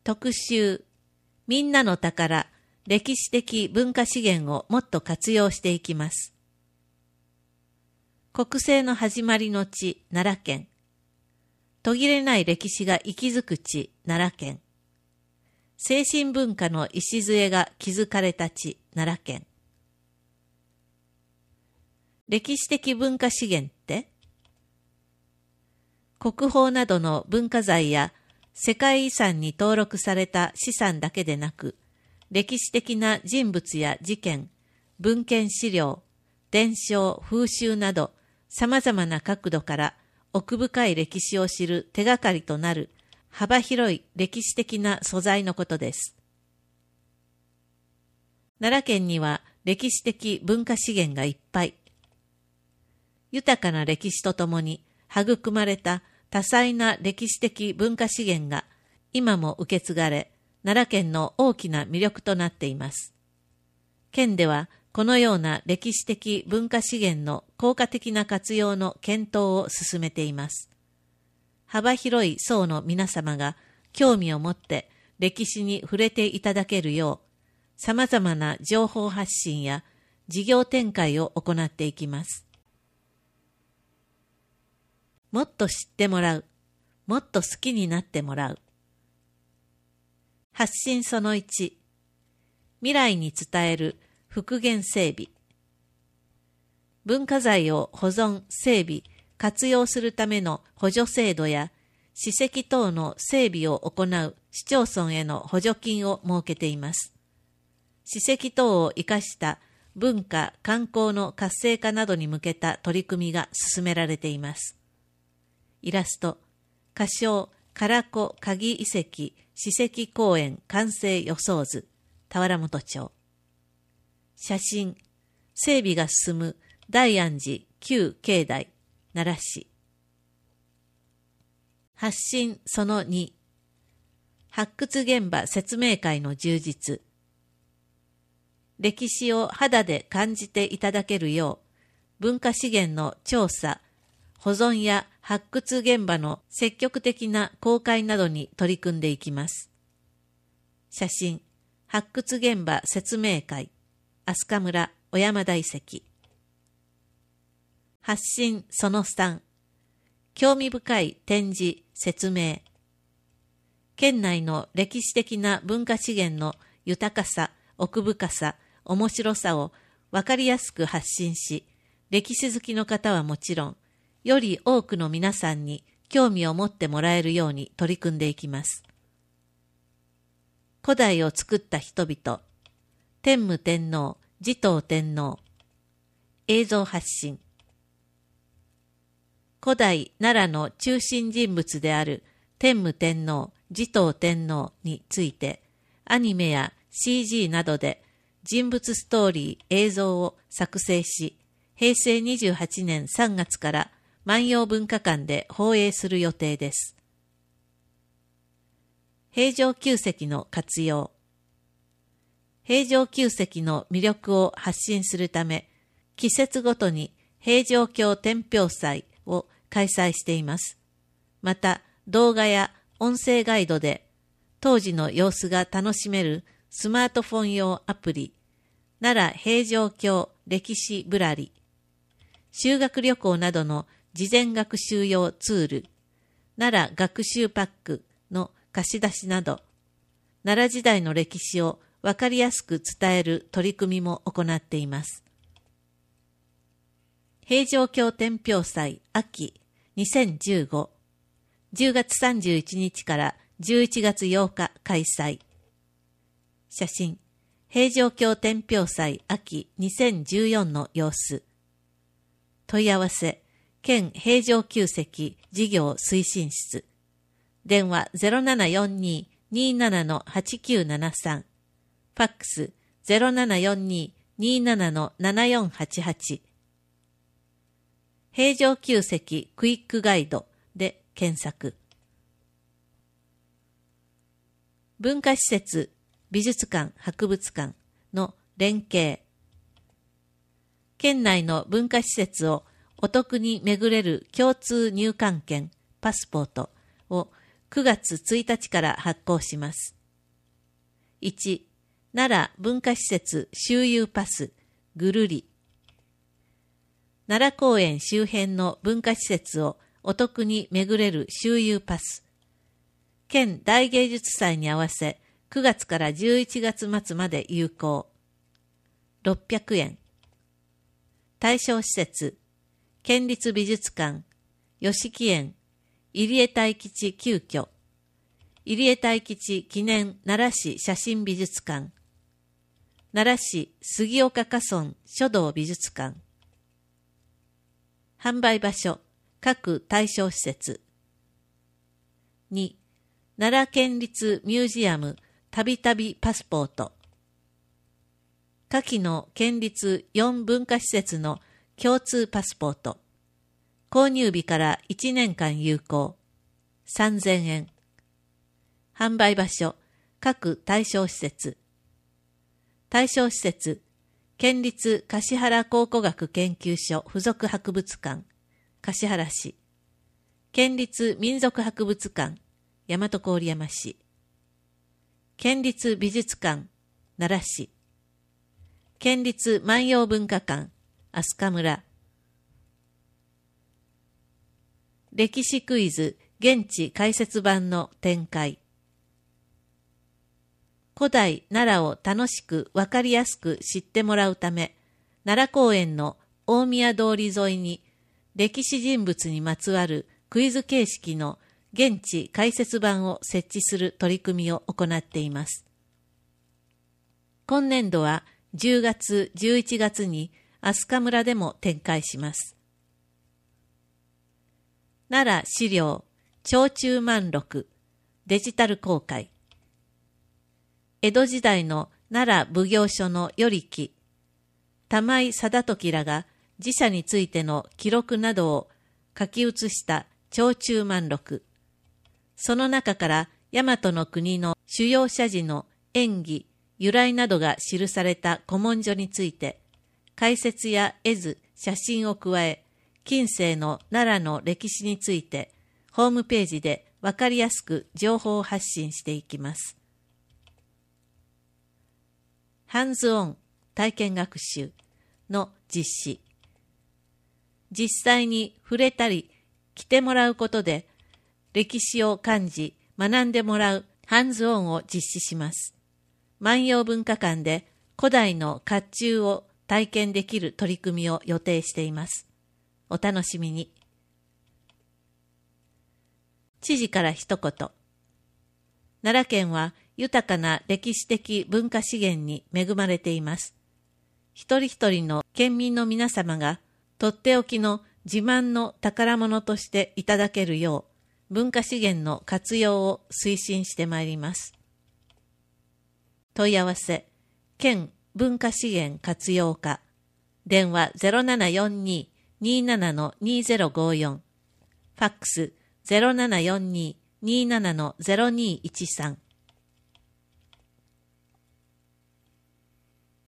特集、みんなの宝、歴史的文化資源をもっと活用していきます。国政の始まりの地、奈良県。途切れない歴史が息づく地、奈良県。精神文化の礎が築かれた地、奈良県。歴史的文化資源って？国宝などの文化財や世界遺産に登録された資産だけでなく、歴史的な人物や事件、文献資料、伝承、風習など、様々な角度から奥深い歴史を知る手がかりとなる幅広い歴史的な素材のことです。奈良県には歴史的文化資源がいっぱい。豊かな歴史とともに育まれた多彩な歴史的文化資源が今も受け継がれ、奈良県の大きな魅力となっています。県ではこのような歴史的文化資源の効果的な活用の検討を進めています。幅広い層の皆様が興味を持って歴史に触れていただけるよう、様々な情報発信や事業展開を行っていきます。もっと知ってもらう、もっと好きになってもらう。発信その1、未来に伝える復元整備。文化財を保存、整備、活用するための補助制度や史跡等の整備を行う市町村への補助金を設けています。史跡等を生かした文化・観光の活性化などに向けた取り組みが進められています。イラスト、仮称、唐子鍵遺跡史跡公園完成予想図、田原本町。写真、整備が進む大安寺旧境内、奈良市。発信その2、発掘現場説明会の充実。歴史を肌で感じていただけるよう、文化資源の調査、保存や発掘現場の積極的な公開などに取り組んでいきます。写真、発掘現場説明会、飛鳥村小山田遺跡。発信その3、興味深い展示、説明。県内の歴史的な文化資源の豊かさ、奥深さ、面白さを分かりやすく発信し、歴史好きの方はもちろん、より多くの皆さんに興味を持ってもらえるように取り組んでいきます。古代を作った人々、天武天皇、持統天皇、映像発信。古代奈良の中心人物である天武天皇、持統天皇について、アニメや CG などで人物ストーリー、映像を作成し、平成28年3月から万葉文化館で放映する予定です。平城宮跡の活用。平城宮跡の魅力を発信するため、季節ごとに平城京天平祭を開催しています。また、動画や音声ガイドで当時の様子が楽しめるスマートフォン用アプリ、奈良平城京歴史ぶらり、修学旅行などの事前学習用ツール、奈良学習パックの貸し出しなど、奈良時代の歴史をわかりやすく伝える取り組みも行っています。平城京天平祭秋2015、10月31日から11月8日開催。写真、平城京天平祭秋2014の様子。問い合わせ、県平城宮跡事業推進室。電話 0742-27-8973。ファックス 0742-27-7488。平城宮跡クイックガイドで検索。文化施設、美術館、博物館の連携。県内の文化施設をお得に巡れる共通入館券、パスポートを9月1日から発行します。 1、奈良文化施設周遊パス、ぐるり。奈良公園周辺の文化施設をお得に巡れる周遊パス。県大芸術祭に合わせ9月から11月末まで有効。600円。対象施設、県立美術館、吉木園、入江泰吉旧居、入江泰吉記念奈良市写真美術館、奈良市杉岡家村書道美術館。販売場所、各対象施設。2、奈良県立ミュージアムたびたびパスポート。下記の県立4文化施設の共通パスポート。購入日から1年間有効。3000円。販売場所、各対象施設。対象施設、県立橿原考古学研究所附属博物館、橿原市。県立民族博物館、大和郡山市。県立美術館、奈良市。県立万葉文化館、飛鳥村。歴史クイズ現地解説版の展開。古代奈良を楽しくわかりやすく知ってもらうため、奈良公園の大宮通り沿いに歴史人物にまつわるクイズ形式の現地解説版を設置する取り組みを行っています。今年度は10月、11月に飛鳥村でも展開します。奈良資料、長中万録、デジタル公開。江戸時代の奈良奉行所の与力、玉井貞時らが自社についての記録などを書き写した長中万録。その中から大和の国の主要社寺の演技、由来などが記された古文書について、解説や絵図、写真を加え、近世の奈良の歴史について、ホームページでわかりやすく情報を発信していきます。ハンズオン体験学習の実施。実際に触れたり来てもらうことで、歴史を感じ学んでもらうハンズオンを実施します。万葉文化館で古代の甲冑を体験できる取り組みを予定しています。お楽しみに。知事から一言。奈良県は豊かな歴史的文化資源に恵まれています。一人一人の県民の皆様がとっておきの自慢の宝物としていただけるよう、文化資源の活用を推進してまいります。問い合わせ、県文化資源活用課、電話 0742-27-2054、ファックス 0742-27-0213